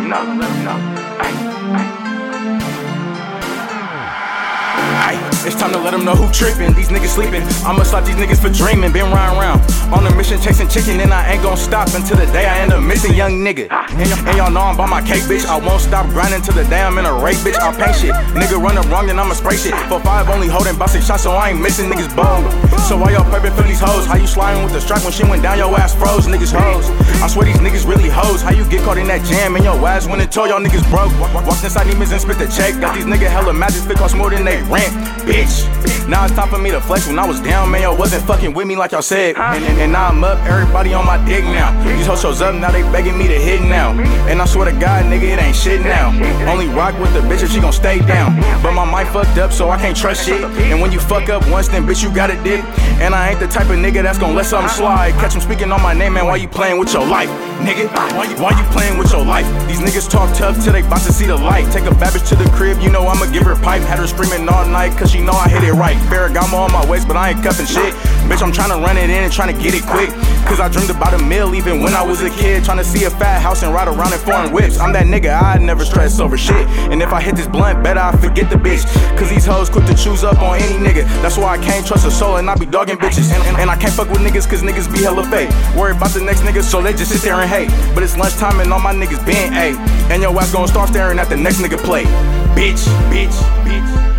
It's time to let them know who trippin'. These niggas sleeping. I'ma slap these niggas for dreaming. Been riding around on a mission chasing chicken, and I ain't gon' stop until the day I end up missing. Young nigga, and y'all know I'm by my cake, bitch. I won't stop grinding till the day I'm in a rape, bitch. I'll paint shit. Nigga run up wrong, then I'ma spray shit. For 5 only holding about 6 shots, so I ain't missing. Niggas bold. So why y'all prepping for these hoes? How you sliding with the strap when shit went down? Your ass froze, niggas hoes. I swear these niggas really hoes. How you get caught in that jam and your ass went and told y'all niggas broke? Walked inside demons and spit the check. Got these niggas hella magic, fit cost more than they rent, bitch. Now it's time for me to flex. When I was down, man, y'all wasn't fucking with me like y'all said. And now I'm up, everybody on my dick now. These hoes shows up, now they begging me to hit now. And I swear to God, nigga, it ain't shit now. Only rock with the bitch if she gon' stay down. But my mind fucked up, so I can't trust shit. And when you fuck up once, then bitch, you got a dick. And I ain't the type of nigga that's gon' let something slide. Catch him speaking on my name, man, why you playing with your life? Nigga, why you playing with your life? These niggas talk tough till they bout to see the light. Take a bad bitch to the crib, you know I'ma give her pipe. Had her screaming all night, cause she know I hit it right. Ferragamo on my waist, but I ain't cuffing shit. Bitch, I'm tryna run it in and tryna get it quick. Cause I dreamed about a meal even when I was a kid. Tryna see a fat house and ride around in foreign whips. I'm that nigga, I never stress over shit. And if I hit this blunt, better I forget the bitch. Cause these hoes quick to choose up on any nigga. That's why I can't trust a soul and I be dogging bitches. And I can't fuck with niggas cause niggas be hella fake. Worry about the next nigga, so they just sit there and hate. But it's lunchtime and all my niggas being A. And your ass gon' start staring at the next nigga play. Bitch, bitch, bitch.